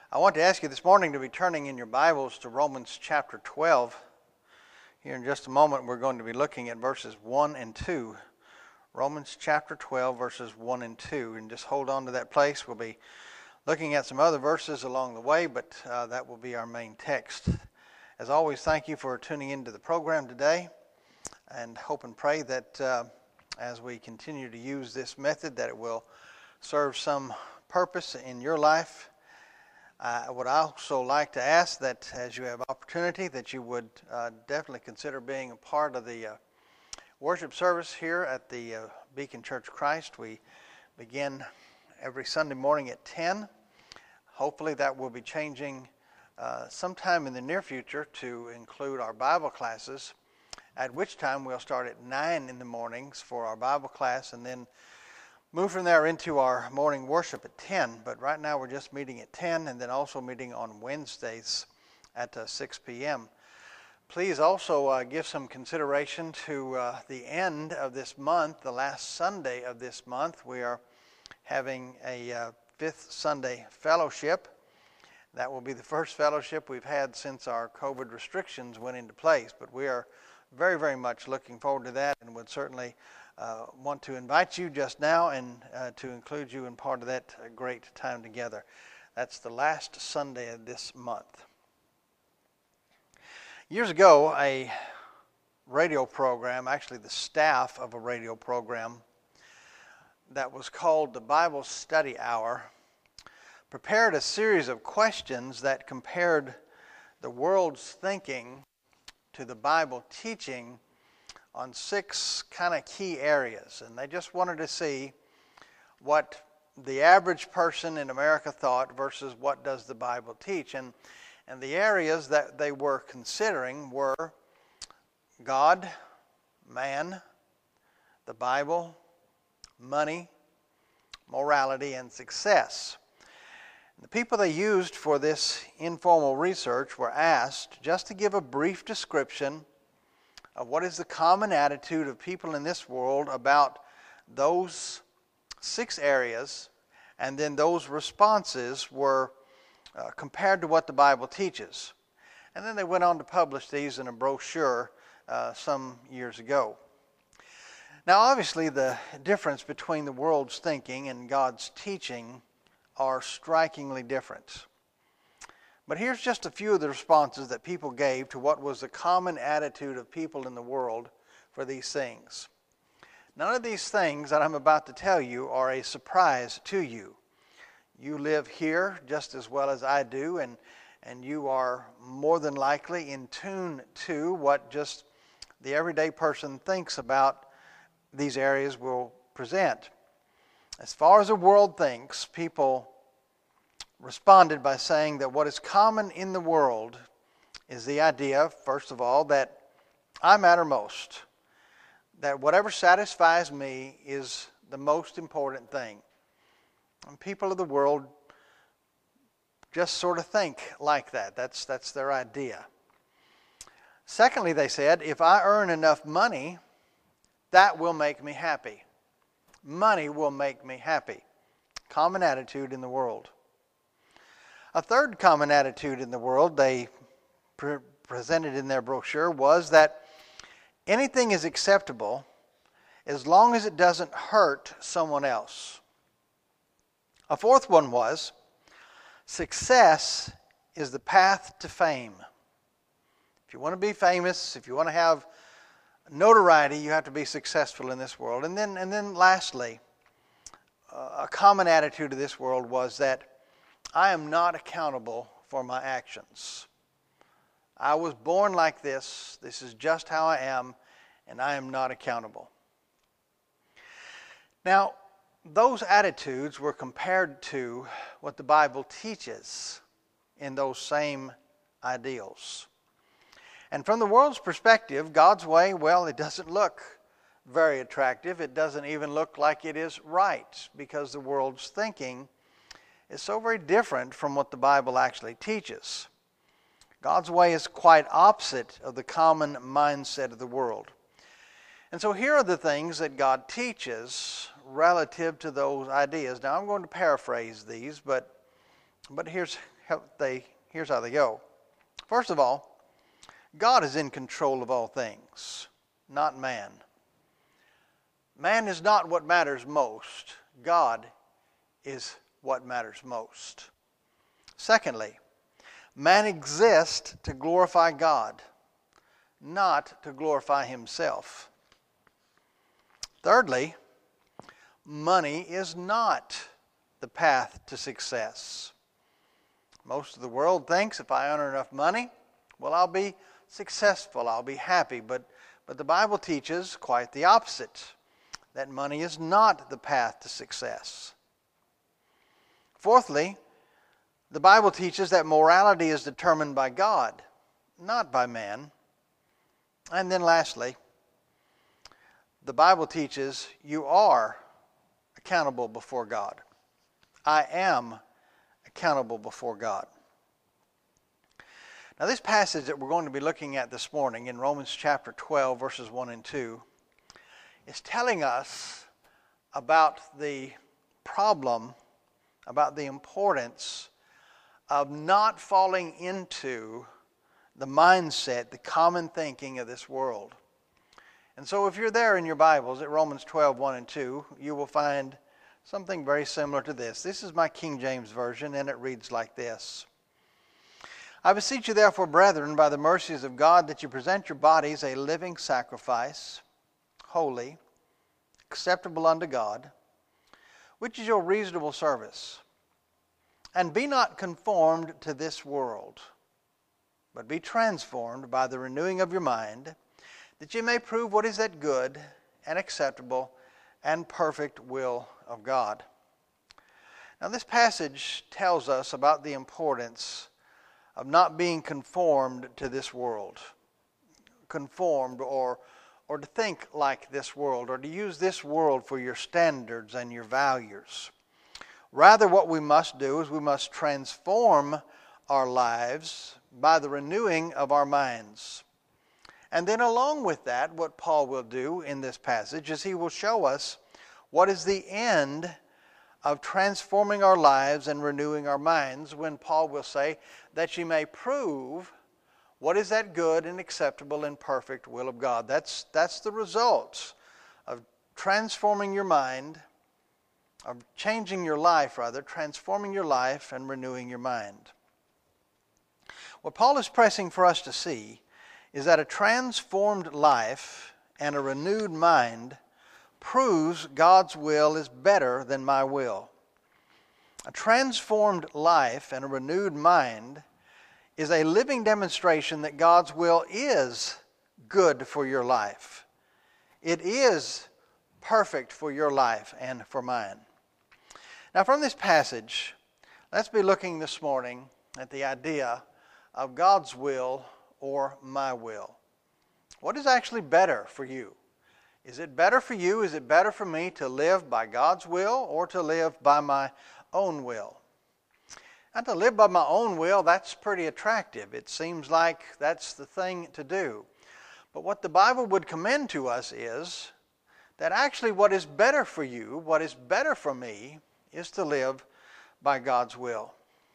I want to ask you this morning to be turning in your Bibles to Romans chapter 12. Here in just a moment we're going to be looking at verses 1 and 2. Romans chapter 12 verses 1 and 2. And just hold on to that place. We'll be looking at some other verses along the way, but that will be our main text. As always, thank you for tuning into the program today, and hope and pray that as we continue to use this method that it will serve some purpose in your life. I would also like to ask that as you have opportunity that you would definitely consider being a part of the worship service here at the Beacon Church of Christ. We begin every Sunday morning at 10. Hopefully that will be changing sometime in the near future to include our Bible classes, at which time we'll start at 9 in the mornings for our Bible class and then move from there into our morning worship at 10, but right now we're just meeting at 10 and then also meeting on Wednesdays at 6 p.m. Please also give some consideration to the end of this month, the last Sunday of this month. We are having a fifth Sunday fellowship. That will be the first fellowship we've had since our COVID restrictions went into place, but we are very, very much looking forward to that and would certainly want to invite you just now and to include you in part of that great time together. That's the last Sunday of this month. Years ago, a radio program, actually the staff of a radio program that was called the Bible Study Hour, prepared a series of questions that compared the world's thinking to the Bible teaching on 6 kind of key areas, and they just wanted to see what the average person in America thought versus what does the Bible teach. And the areas that they were considering were God, man, the Bible, money, morality, and success. The people they used for this informal research were asked just to give a brief description of what is the common attitude of people in this world about those 6 areas, and then those responses were compared to what the Bible teaches. And then they went on to publish these in a brochure some years ago. Now obviously the difference between the world's thinking and God's teaching are strikingly different. But here's just a few of the responses that people gave to what was the common attitude of people in the world for these things. None of these things that I'm about to tell you are a surprise to you. You live here just as well as I do, and you are more than likely in tune to what just the everyday person thinks about these areas will present. As far as the world thinks, people responded by saying that what is common in the world is the idea, first of all, that I matter most, that whatever satisfies me is the most important thing. And people of the world just sort of think like that. That's their idea. Secondly, they said, if I earn enough money, that will make me happy. Money will make me happy. Common attitude in the world. A third common attitude in the world they presented in their brochure was that anything is acceptable as long as it doesn't hurt someone else. A fourth one was, success is the path to fame. If you want to be famous, if you want to have notoriety, you have to be successful in this world. And then lastly, a common attitude of this world was that I am not accountable for my actions. I was born like this. This is just how I am, and I am not accountable. Now, those attitudes were compared to what the Bible teaches in those same ideals. And from the world's perspective, God's way, well, it doesn't look very attractive. It doesn't even look like it is right, because the world's thinking is so very different from what the Bible actually teaches. God's way is quite opposite of the common mindset of the world. And so here are the things that God teaches relative to those ideas. Now I'm going to paraphrase these, but here's here's how they go. First of all, God is in control of all things, not man. Man is not what matters most. God is what matters most. Secondly, man exists to glorify God, not to glorify himself. Thirdly, money is not the path to success. Most of the world thinks if I earn enough money, well, I'll be successful, I'll be happy. But the Bible teaches quite the opposite, that money is not the path to success. Fourthly, the Bible teaches that morality is determined by God, not by man. And then lastly, the Bible teaches you are accountable before God. I am accountable before God. Now, this passage that we're going to be looking at this morning in Romans chapter 12, verses 1 and 2, is telling us about the problem, about the importance of not falling into the mindset, the common thinking of this world. And so if you're there in your Bibles at Romans 12, 1 and 2, you will find something very similar to this. This is my King James Version, and it reads like this. I beseech you therefore, brethren, by the mercies of God, that you present your bodies a living sacrifice, holy, acceptable unto God, which is your reasonable service. And be not conformed to this world, but be transformed by the renewing of your mind, that you may prove what is that good and acceptable and perfect will of God. Now, this passage tells us about the importance of not being conformed to this world. Conformed or to think like this world, or to use this world for your standards and your values. Rather, what we must do is we must transform our lives by the renewing of our minds. And then along with that, what Paul will do in this passage is he will show us what is the end of transforming our lives and renewing our minds, when Paul will say that you may prove what is that good and acceptable and perfect will of God. That's the results of transforming your mind, of changing your life rather, transforming your life and renewing your mind. What Paul is pressing for us to see is that a transformed life and a renewed mind proves God's will is better than my will. A transformed life and a renewed mind is a living demonstration that God's will is good for your life. It is perfect for your life and for mine. Now, from this passage, let's be looking this morning at the idea of God's will or my will. What is actually better for you? Is it better for you, is it better for me to live by God's will or to live by my own will? And to live by my own will, that's pretty attractive. It seems like that's the thing to do. But what the Bible would commend to us is that actually what is better for you, what is better for me, is to live by God's will.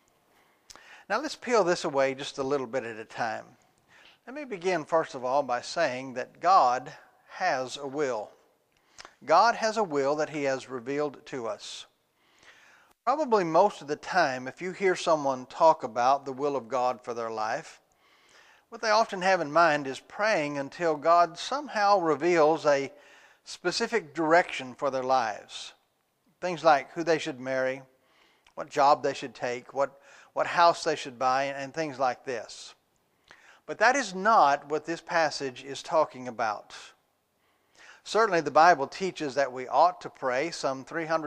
Now let's peel this away just a little bit at a time. Let me begin first of all by saying that God has a will. God has a will that He has revealed to us. Probably most of the time, if you hear someone talk about the will of God for their life, what they often have in mind is praying until God somehow reveals a specific direction for their lives. Things like who they should marry, what job they should take, what house they should buy, and things like this. But that is not what this passage is talking about. Certainly the Bible teaches that we ought to pray. Some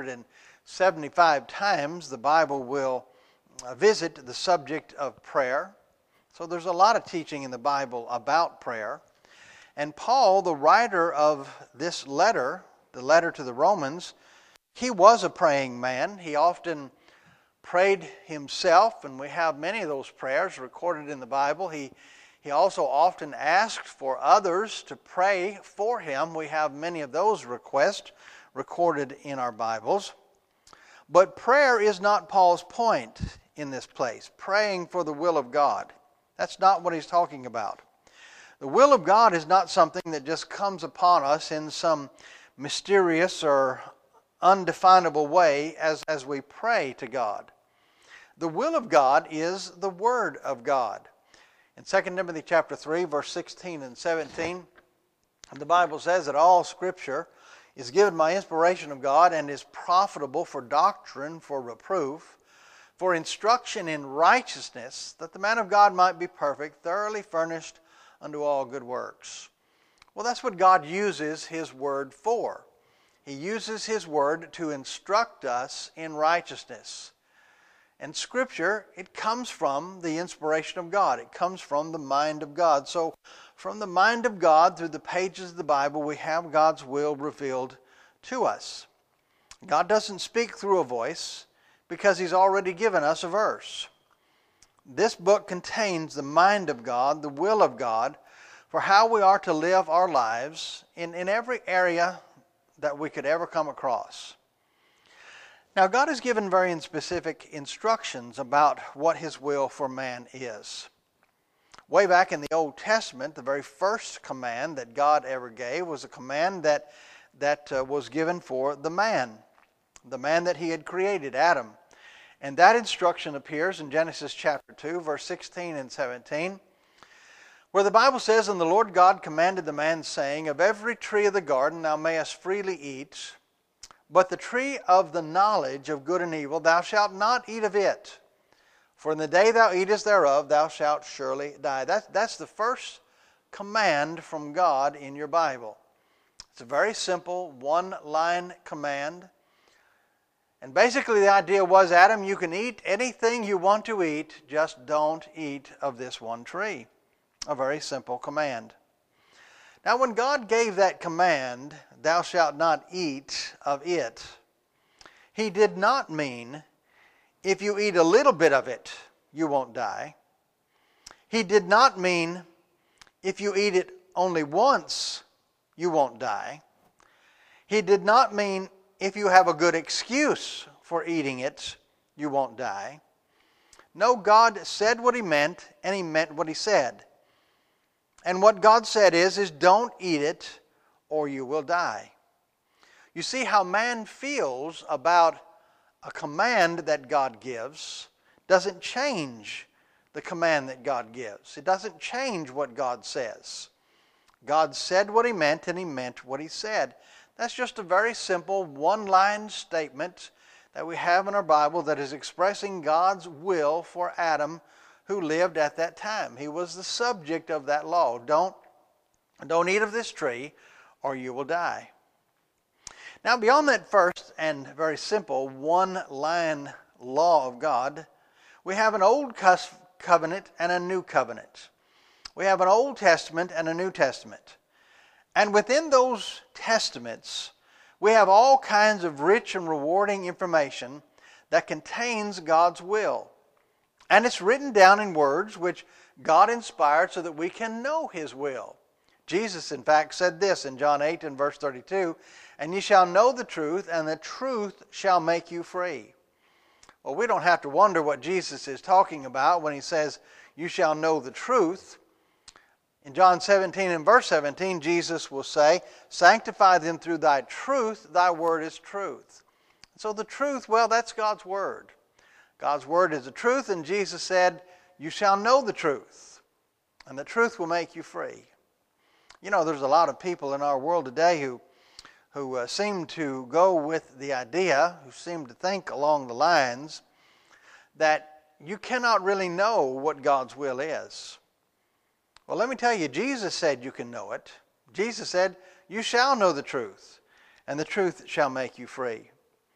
375 times the Bible will visit the subject of prayer. So there's a lot of teaching in the Bible about prayer. And Paul, the writer of this letter, the letter to the Romans, he was a praying man. He often prayed himself, and we have many of those prayers recorded in the Bible. He also often asked for others to pray for him. We have many of those requests recorded in our Bibles. But prayer is not Paul's point in this place, praying for the will of God. That's not what he's talking about. The will of God is not something that just comes upon us in some mysterious or undefinable way as we pray to God. The will of God is the Word of God. In 2 Timothy chapter 3, verse 16 and 17, the Bible says that all Scripture is given by inspiration of God and is profitable for doctrine, for reproof, for instruction in righteousness, that the man of God might be perfect, thoroughly furnished unto all good works. Well, that's what God uses His Word for. He uses His Word to instruct us in righteousness. And Scripture, it comes from the inspiration of God. It comes from the mind of God. So, from the mind of God, through the pages of the Bible, we have God's will revealed to us. God doesn't speak through a voice because He's already given us a verse. This book contains the mind of God, the will of God, for how we are to live our lives in every area that we could ever come across. Now, God has given very specific instructions about what His will for man is. Way back in the Old Testament, the very first command that God ever gave was a command that was given for the man that He had created, Adam. And that instruction appears in Genesis chapter 2, verse 16 and 17, where the Bible says, "And the Lord God commanded the man, saying, Of every tree of the garden thou mayest freely eat, but the tree of the knowledge of good and evil thou shalt not eat of it. For in the day thou eatest thereof thou shalt surely die." That's the first command from God in your Bible. It's a very simple one-line command. And basically the idea was, Adam, you can eat anything you want to eat, just don't eat of this one tree. A very simple command. Now when God gave that command, "Thou shalt not eat of it," He did not mean, if you eat a little bit of it, you won't die. He did not mean, if you eat it only once, you won't die. He did not mean, if you have a good excuse for eating it, you won't die. No, God said what He meant, and He meant what He said. And what God said is don't eat it or you will die. You see, how man feels about a command that God gives doesn't change the command that God gives. It doesn't change what God says. God said what He meant, and He meant what He said. That's just a very simple one-line statement that we have in our Bible that is expressing God's will for Adam, who lived at that time. He was the subject of that law. Don't eat of this tree or you will die. Now, beyond that first and very simple one-line law of God, we have an Old Covenant and a New Covenant. We have an Old Testament and a New Testament. And within those testaments, we have all kinds of rich and rewarding information that contains God's will. And it's written down in words which God inspired so that we can know His will. Jesus, in fact, said this in John 8 and verse 32, "And ye shall know the truth, and the truth shall make you free." Well, we don't have to wonder what Jesus is talking about when He says, "You shall know the truth." In John 17 and verse 17, Jesus will say, "Sanctify them through thy truth, thy word is truth." So the truth, well, that's God's word. God's word is the truth, and Jesus said, "You shall know the truth, and the truth will make you free." You know, there's a lot of people in our world today who seem to go with the idea, who seem to think along the lines that you cannot really know what God's will is. Well, let me tell you, Jesus said you can know it. Jesus said, "You shall know the truth, and the truth shall make you free."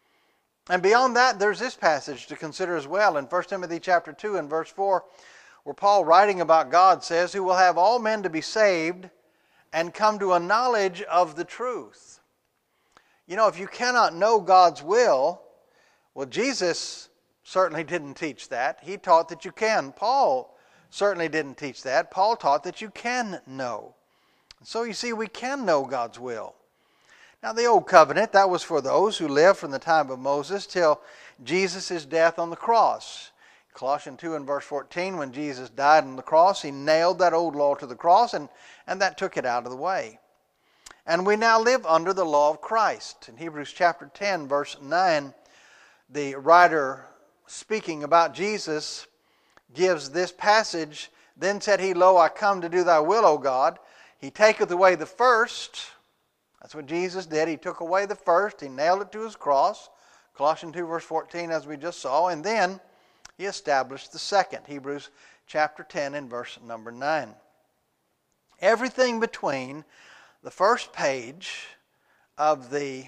And beyond that, there's this passage to consider as well in 1 Timothy chapter 2 and verse 4, where Paul, writing about God, says, "Who will have all men to be saved and come to a knowledge of the truth." You know, if you cannot know God's will, well, Jesus certainly didn't teach that. He taught that you can. Paul certainly didn't teach that. Paul taught that you can know. So you see, we can know God's will. Now, the Old Covenant, that was for those who lived from the time of Moses till Jesus' death on the cross. Colossians 2 and verse 14, when Jesus died on the cross, he nailed that old law to the cross, and that took it out of the way. And we now live under the law of Christ. In Hebrews chapter 10, verse 9, the writer speaking about Jesus gives this passage, "Then said he, Lo, I come to do thy will, O God. He taketh away the first." That's what Jesus did. He took away the first. He nailed it to his cross. Colossians 2 verse 14, as we just saw. And then he established the second. Hebrews chapter 10 and verse number 9. Everything between the first page of the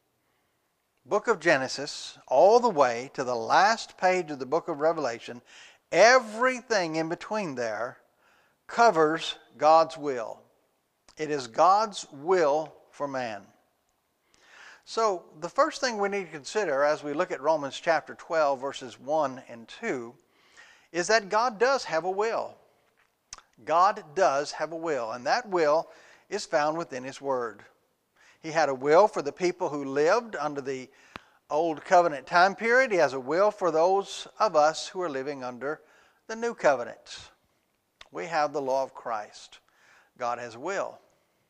book of Genesis all the way to the last page of the book of Revelation, everything in between there covers God's will. It is God's will for man. So the first thing we need to consider as we look at Romans chapter 12 verses 1 and 2 is that God does have a will. God does have a will, and that will is found within His Word. He had a will for the people who lived under the Old Covenant time period. He has a will for those of us who are living under the New Covenant. We have the law of Christ. God has a will.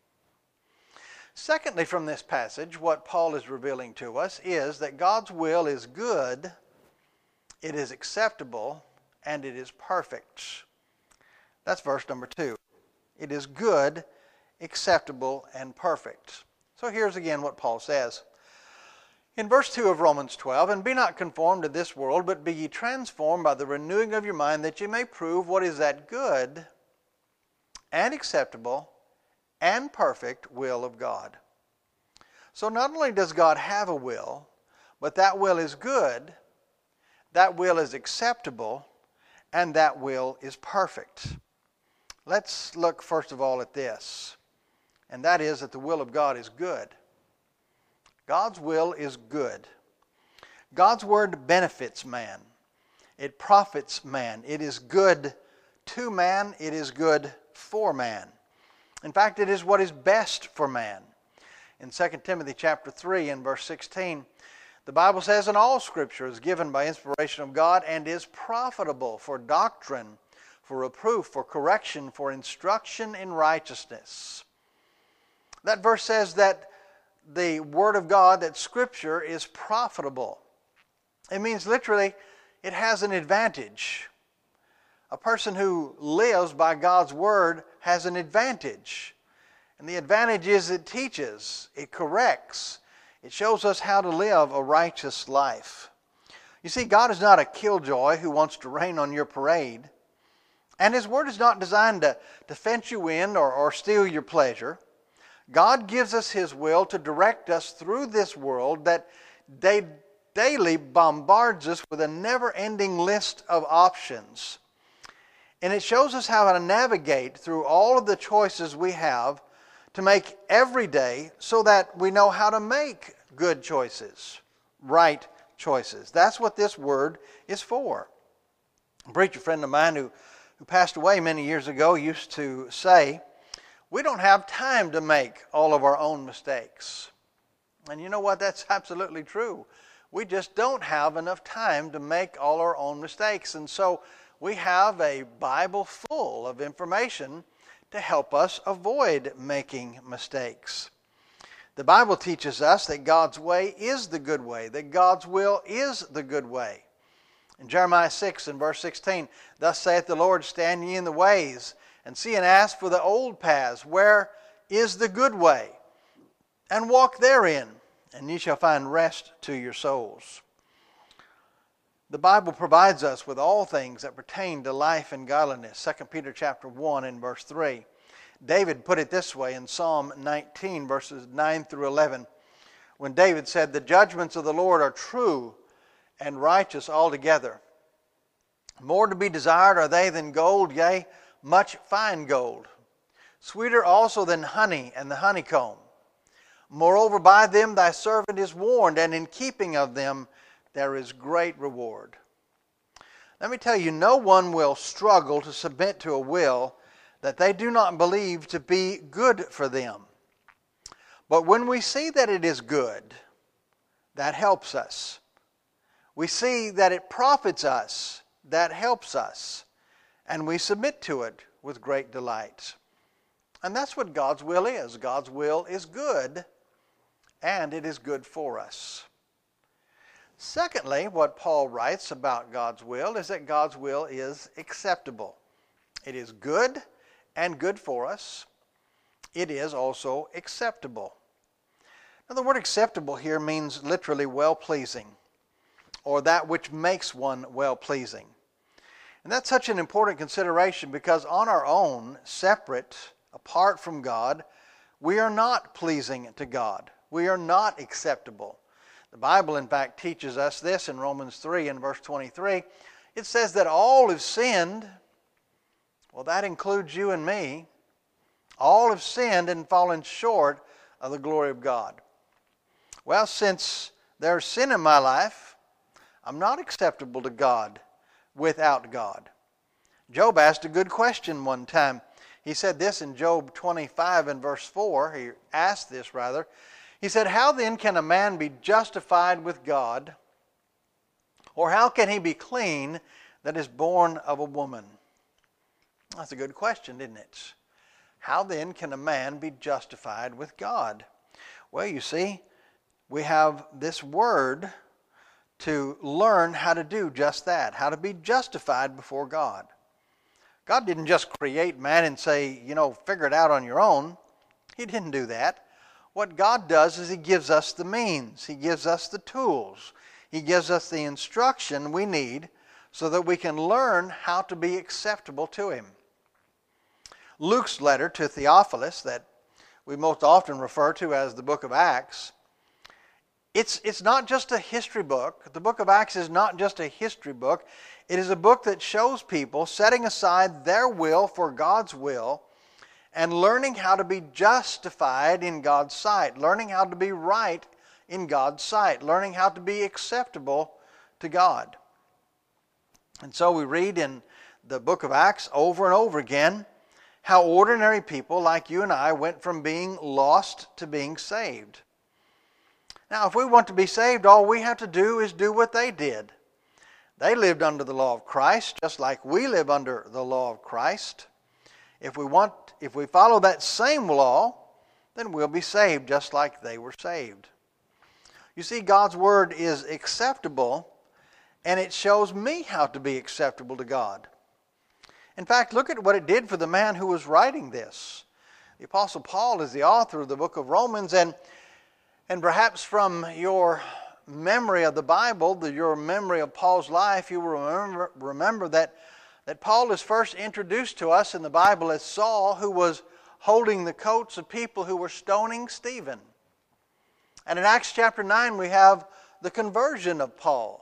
Secondly, from this passage, what Paul is revealing to us is that God's will is good, it is acceptable, and it is perfect. That's verse number 2. It is good, acceptable, and perfect. So here's again what Paul says. In verse 2 of Romans 12, "And be not conformed to this world, but be ye transformed by the renewing of your mind, that ye may prove what is that good and acceptable and perfect will of God." So not only does God have a will, but that will is good, that will is acceptable, and that will is perfect. Let's look first of all at this, and that is that the will of God is good. God's will is good. God's word benefits man. It profits man. It is good to man. It is good for man. In fact, it is what is best for man. In 2 Timothy chapter 3 and verse 16, the Bible says, "And all Scripture is given by inspiration of God and is profitable for doctrine, for reproof, for correction, for instruction in righteousness." That verse says that the Word of God, that Scripture is profitable. It means literally it has an advantage. A person who lives by God's Word has an advantage. And the advantage is it teaches, it corrects, it shows us how to live a righteous life. You see, God is not a killjoy who wants to rain on your parade. And His Word is not designed to fence you in or steal your pleasure. God gives us His will to direct us through this world that daily bombards us with a never-ending list of options. And it shows us how to navigate through all of the choices we have to make every day so that we know how to make good choices, right choices. That's what this word is for. A preacher friend of mine who passed away many years ago used to say, "We don't have time to make all of our own mistakes." And you know what? That's absolutely true. We just don't have enough time to make all our own mistakes. And so we have a Bible full of information to help us avoid making mistakes. The Bible teaches us that God's way is the good way, that God's will is the good way. In Jeremiah 6 and verse 16, "Thus saith the Lord, stand ye in the ways, and see and ask for the old paths, where is the good way, and walk therein, and ye shall find rest to your souls." The Bible provides us with all things that pertain to life and godliness. 2 Peter chapter 1 and verse 3. David put it this way in Psalm 19 verses 9 through 11, when David said, "The judgments of the Lord are true and righteous altogether. More to be desired are they than gold, yea, much fine gold. Sweeter also than honey and the honeycomb. Moreover, by them thy servant is warned, and in keeping of them there is great reward." Let me tell you, no one will struggle to submit to a will that they do not believe to be good for them. But when we see that it is good, that helps us. We see that it profits us, that helps us, and we submit to it with great delight. And that's what God's will is. God's will is good, and it is good for us. Secondly, what Paul writes about God's will is that God's will is acceptable. It is good and good for us. It is also acceptable. Now, the word acceptable here means literally well-pleasing, or that which makes one well-pleasing. And that's such an important consideration because on our own, separate, apart from God, we are not pleasing to God. We are not acceptable. The Bible, in fact, teaches us this in Romans 3 and verse 23. It says that all have sinned. Well, that includes you and me. All have sinned and fallen short of the glory of God. Well, since there's sin in my life, I'm not acceptable to God without God. Job asked a good question one time. He said this in Job 25 and verse 4. He asked this rather. He said, "How then can a man be justified with God? Or how can he be clean that is born of a woman?" That's a good question, isn't it? How then can a man be justified with God? Well, you see, we have this word to learn how to do just that, how to be justified before God. God didn't just create man and say, figure it out on your own. He didn't do that. What God does is He gives us the means. He gives us the tools. He gives us the instruction we need so that we can learn how to be acceptable to Him. Luke's letter to Theophilus, that we most often refer to as the book of Acts, it's not just a history book. The book of Acts is not just a history book. It is a book that shows people setting aside their will for God's will and learning how to be justified in God's sight, learning how to be right in God's sight, learning how to be acceptable to God. And so we read in the book of Acts over and over again how ordinary people like you and I went from being lost to being saved. Now, if we want to be saved, all we have to do is do what they did. They lived under the law of Christ, just like we live under the law of Christ. If we follow that same law, then we'll be saved just like they were saved. You see, God's Word is acceptable, and it shows me how to be acceptable to God. In fact, look at what it did for the man who was writing this. The Apostle Paul is the author of the book of Romans, and perhaps from your memory of the Bible, your memory of Paul's life, you will remember that Paul is first introduced to us in the Bible as Saul, who was holding the coats of people who were stoning Stephen. And in Acts chapter 9, we have the conversion of Paul.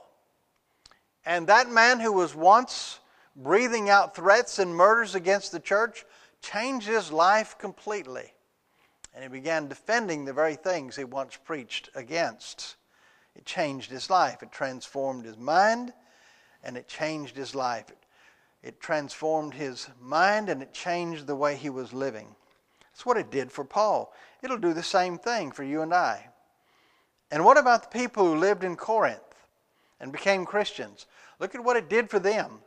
And that man who was once breathing out threats and murders against the church changed his life completely. And he began defending the very things he once preached against. It changed his life. It transformed his mind, and it changed his life. It transformed his mind, and it changed the way he was living. That's what it did for Paul. It'll do the same thing for you and I. And what about the people who lived in Corinth and became Christians? Look at what it did for them.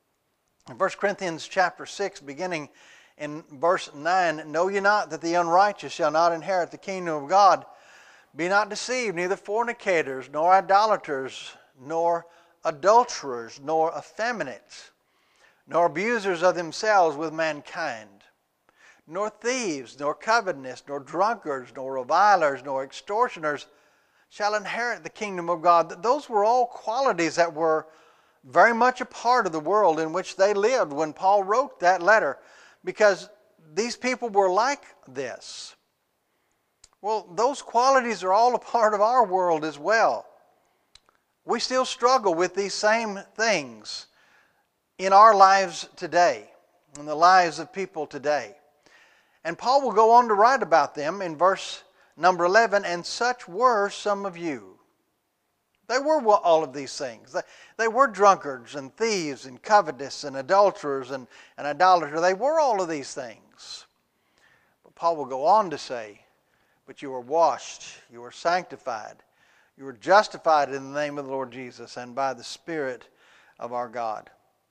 In 1 Corinthians chapter 6, beginning in verse 9, "Know ye not that the unrighteous shall not inherit the kingdom of God? Be not deceived, neither fornicators, nor idolaters, nor adulterers, nor effeminate, nor abusers of themselves with mankind, nor thieves, nor covetous, nor drunkards, nor revilers, nor extortioners shall inherit the kingdom of God." Those were all qualities that were very much a part of the world in which they lived when Paul wrote that letter, because these people were like this. Well, those qualities are all a part of our world as well. We still struggle with these same things in our lives today, in the lives of people today. And Paul will go on to write about them in verse number 11, "And such were some of you." They were all of these things. They were drunkards and thieves and covetous and adulterers and idolaters. They were all of these things. But Paul will go on to say, "But you were washed, you were sanctified, you were justified in the name of the Lord Jesus and by the Spirit of our God."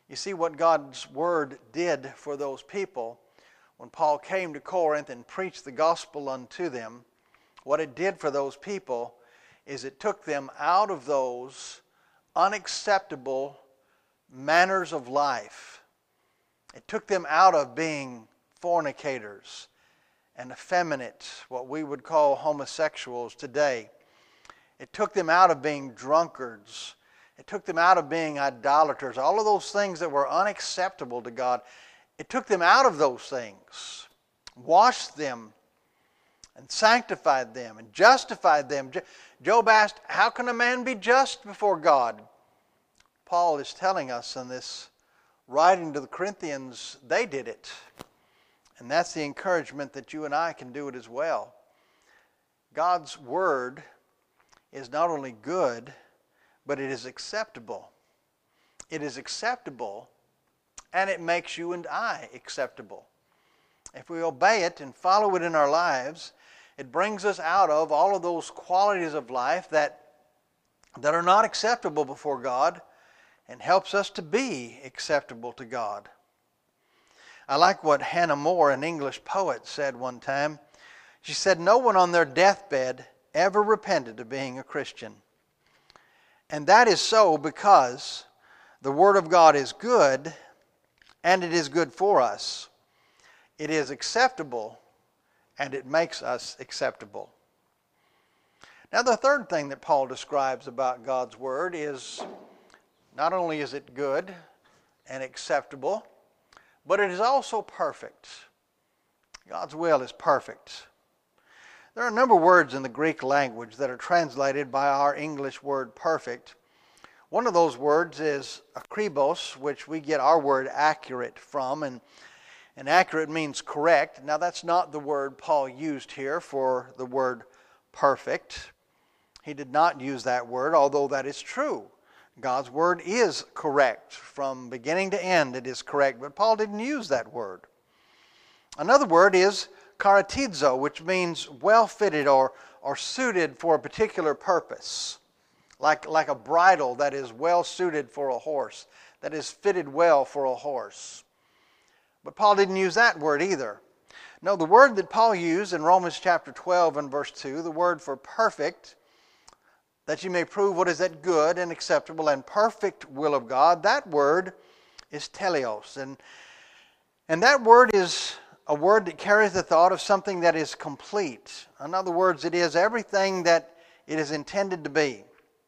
You see what God's Word did for those people when Paul came to Corinth and preached the gospel unto them. What it did for those people is it took them out of those unacceptable manners of life. It took them out of being fornicators and effeminate, what we would call homosexuals today. It took them out of being drunkards. It took them out of being idolaters. All of those things that were unacceptable to God. It took them out of those things, washed them, and sanctified them, and justified them. Job asked, how can a man be just before God? Paul is telling us in this writing to the Corinthians, they did it. And that's the encouragement that you and I can do it as well. God's Word is not only good, but it is acceptable. It is acceptable, and it makes you and I acceptable. If we obey it and follow it in our lives, it brings us out of all of those qualities of life that are not acceptable before God and helps us to be acceptable to God. I like what Hannah More, an English poet, said one time. She said, no one on their deathbed ever repented of being a Christian. And that is so because the Word of God is good, and it is good for us. It is acceptable, and it makes us acceptable. Now, the third thing that Paul describes about God's Word is not only is it good and acceptable, but it is also perfect. God's will is perfect. There are a number of words in the Greek language that are translated by our English word perfect. One of those words is akribos, which we get our word accurate from, and accurate means correct. Now that's not the word Paul used here for the word perfect. He did not use that word, although that is true. God's Word is correct. From beginning to end it is correct, but Paul didn't use that word. Another word is karatizo, which means well-fitted or suited for a particular purpose. Like a bridle that is well-suited for a horse, that is fitted well for a horse. But Paul didn't use that word either. No, the word that Paul used in Romans chapter 12 and verse 2, the word for perfect, that you may prove what is that good and acceptable and perfect will of God, that word is teleos. And that word is a word that carries the thought of something that is complete. In other words, it is everything that it is intended to be.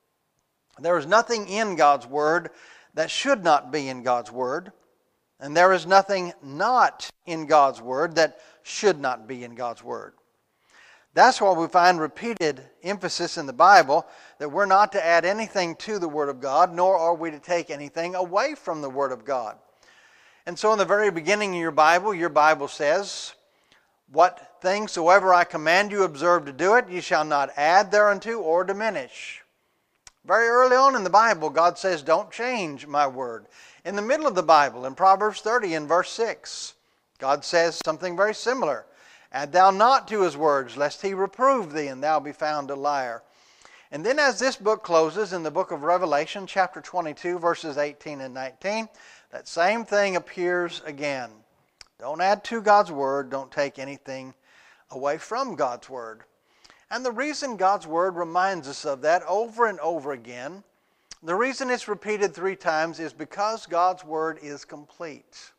There is nothing in God's Word that should not be in God's Word. And there is nothing not in God's Word that should not be in God's Word. That's why we find repeated emphasis in the Bible that we're not to add anything to the Word of God, nor are we to take anything away from the Word of God. And so in the very beginning of your Bible says, what things soever I command you, observe to do it, you shall not add thereunto or diminish. Very early on in the Bible, God says, don't change my word. In the middle of the Bible, in Proverbs 30 and verse 6, God says something very similar. Add thou not to his words, lest he reprove thee, and thou be found a liar. And then as this book closes in the book of Revelation, chapter 22, verses 18 and 19, that same thing appears again. Don't add to God's word. Don't take anything away from God's word. And the reason God's Word reminds us of that over and over again, the reason it's repeated 3 times is because God's Word is complete.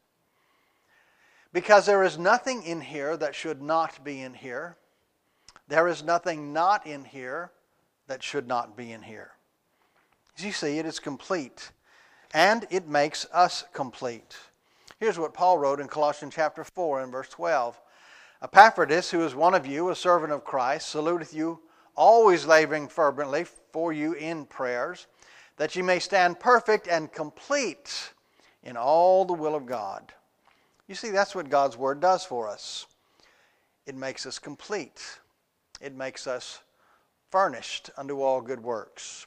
Because there is nothing in here that should not be in here. There is nothing not in here that should not be in here. As you see, it is complete. And it makes us complete. Here's what Paul wrote in Colossians chapter 4 and verse 12. Epaphroditus, who is one of you, a servant of Christ, saluteth you, always laboring fervently for you in prayers, that ye may stand perfect and complete in all the will of God. You see, that's what God's Word does for us. It makes us complete. It makes us furnished unto all good works.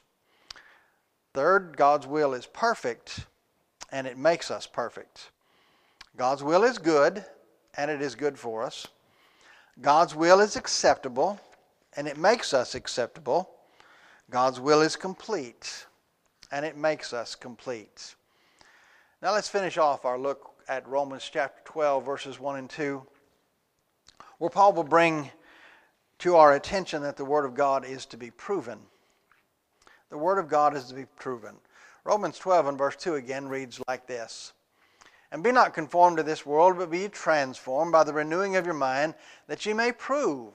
Third, God's will is perfect, and it makes us perfect. God's will is good, and it is good for us. God's will is acceptable, and it makes us acceptable. God's will is complete, and it makes us complete. Now let's finish off our look at Romans chapter 12, verses 1 and 2, where Paul will bring to our attention that the Word of God is to be proven. The Word of God is to be proven. Romans 12 and verse 2 again reads like this. And be not conformed to this world, but be ye transformed by the renewing of your mind, that ye may prove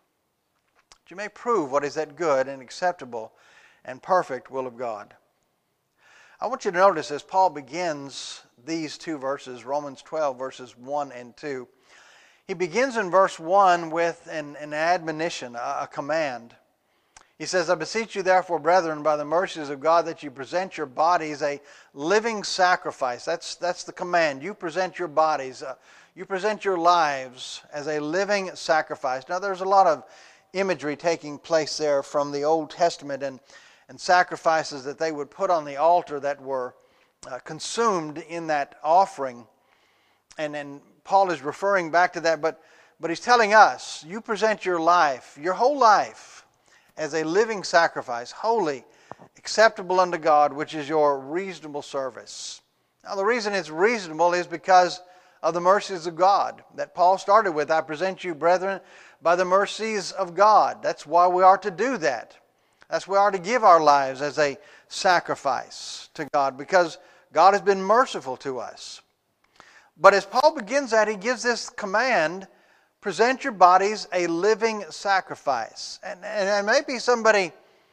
what is that good and acceptable and perfect will of God. I want you to notice as Paul begins these two verses, Romans 12, verses 1 and 2, he begins in verse 1 with an admonition, a command. He says, I beseech you therefore, brethren, by the mercies of God, that you present your bodies a living sacrifice. That's the command. You present your bodies, you present your lives as a living sacrifice. Now there's a lot of imagery taking place there from the Old Testament and sacrifices that they would put on the altar that were consumed in that offering. And then Paul is referring back to that, but he's telling us, you present your life, your whole life, as a living sacrifice, holy, acceptable unto God, which is your reasonable service. Now the reason it's reasonable is because of the mercies of God that Paul started with. I present you, brethren, by the mercies of God. That's why we are to do that. That's why we are to give our lives as a sacrifice to God, because God has been merciful to us. But as Paul begins that, he gives this command, present your bodies a living sacrifice. And maybe somebody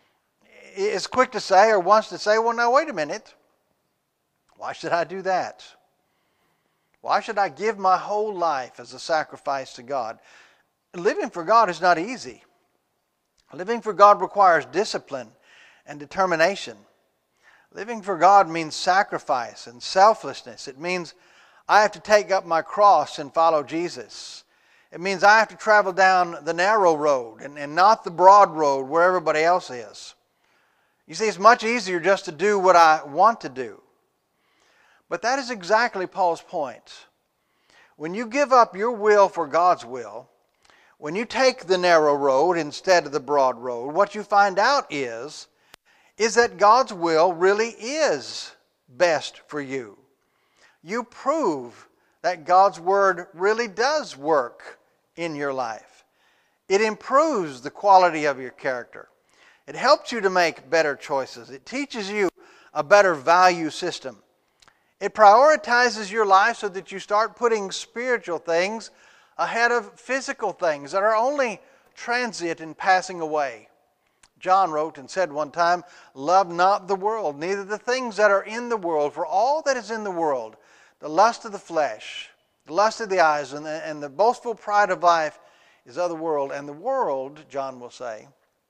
is quick to say or wants to say, well, now wait a minute. Why should I do that? Why should I give my whole life as a sacrifice to God? Living for God is not easy. Living for God requires discipline and determination. Living for God means sacrifice and selflessness. It means I have to take up my cross and follow Jesus. It means I have to travel down the narrow road and not the broad road where everybody else is. You see, it's much easier just to do what I want to do. But that is exactly Paul's point. When you give up your will for God's will, when you take the narrow road instead of the broad road, what you find out is that God's will really is best for you. You prove that God's Word really does work in your life. It improves the quality of your character. It helps you to make better choices. It teaches you a better value system. It prioritizes your life so that you start putting spiritual things ahead of physical things that are only transient and passing away. John wrote and said one time, love not the world, neither the things that are in the world, for all that is in the world, the lust of the flesh, the lust of the eyes, and the boastful pride of life is of the world. And the world, John will say,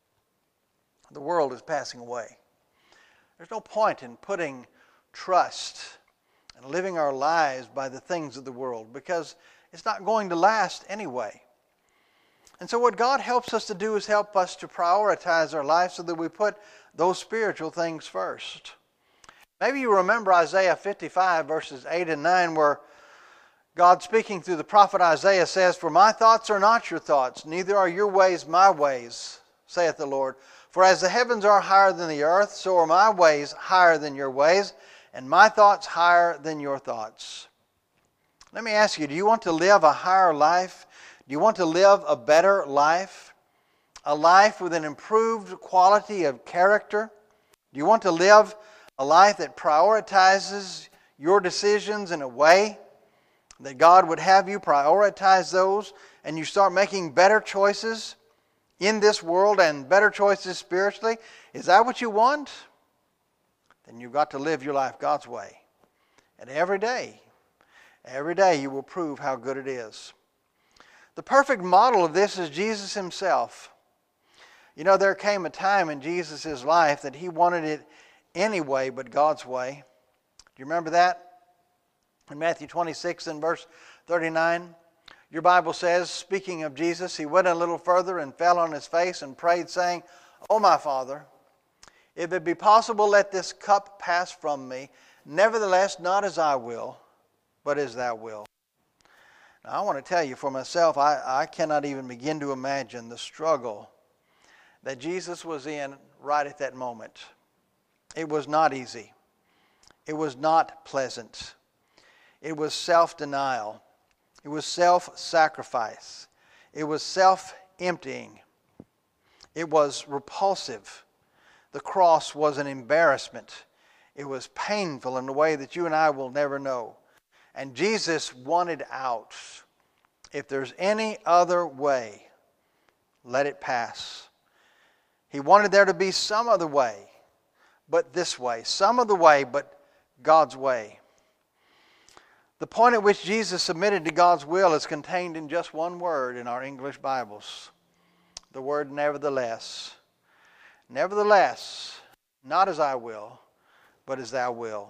the world is passing away. There's no point in putting trust and living our lives by the things of the world, because it's not going to last anyway. And so what God helps us to do is help us to prioritize our life so that we put those spiritual things first. Maybe you remember Isaiah 55 verses 8 and 9 where God speaking through the prophet Isaiah says, for my thoughts are not your thoughts, neither are your ways my ways, saith the Lord. For as the heavens are higher than the earth, so are my ways higher than your ways, and my thoughts higher than your thoughts. Let me ask you, do you want to live a higher life? Do you want to live a better life? A life with an improved quality of character? Do you want to live a life that prioritizes your decisions in a way that God would have you prioritize those, and you start making better choices in this world and better choices spiritually? Is that what you want? Then you've got to live your life God's way. And every day you will prove how good it is. The perfect model of this is Jesus himself. You know, there came a time in Jesus' life that he wanted it any way but God's way. Do you remember that? In Matthew 26 and verse 39, your Bible says, speaking of Jesus, he went a little further and fell on his face and prayed, saying, O my Father, if it be possible, let this cup pass from me. Nevertheless, not as I will, but as thou wilt. Now, I want to tell you for myself, I cannot even begin to imagine the struggle that Jesus was in right at that moment. It was not easy. It was not pleasant. It was self-denial. It was self-sacrifice. It was self-emptying. It was repulsive. The cross was an embarrassment. It was painful in a way that you and I will never know. And Jesus wanted out. If there's any other way, let it pass. He wanted there to be some other way, but this way. Some other way, but God's way. The point at which Jesus submitted to God's will is contained in just one word in our English Bibles. The word nevertheless. Nevertheless, not as I will, but as thou will.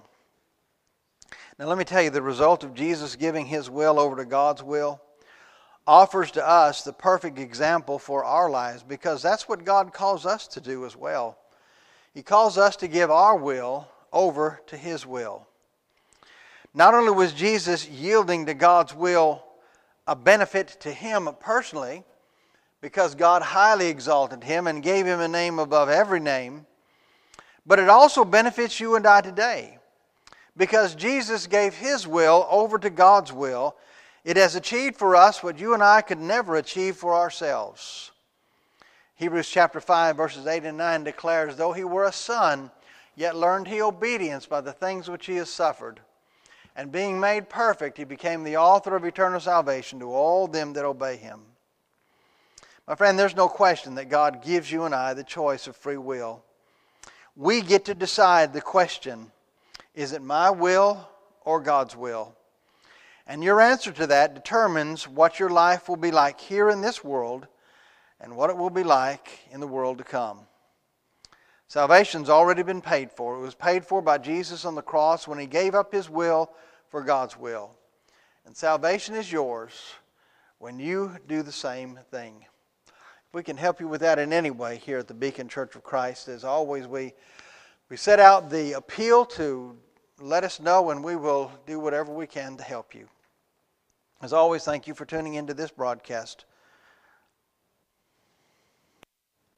Now let me tell you, the result of Jesus giving His will over to God's will offers to us the perfect example for our lives, because that's what God calls us to do as well. He calls us to give our will over to His will. Not only was Jesus yielding to God's will a benefit to Him personally, because God highly exalted Him and gave Him a name above every name, but it also benefits you and I today. Because Jesus gave His will over to God's will, it has achieved for us what you and I could never achieve for ourselves. Hebrews chapter 5 verses 8 and 9 declares, though He were a son, yet learned He obedience by the things which He has suffered. And being made perfect, He became the author of eternal salvation to all them that obey Him. My friend, there's no question that God gives you and I the choice of free will. We get to decide the question, is it my will or God's will? And your answer to that determines what your life will be like here in this world and what it will be like in the world to come. Salvation's already been paid for. It was paid for by Jesus on the cross when He gave up His will for God's will. And salvation is yours when you do the same thing. If we can help you with that in any way here at the Beacon Church of Christ, as always, we set out the appeal to let us know, and we will do whatever we can to help you. As always, thank you for tuning into this broadcast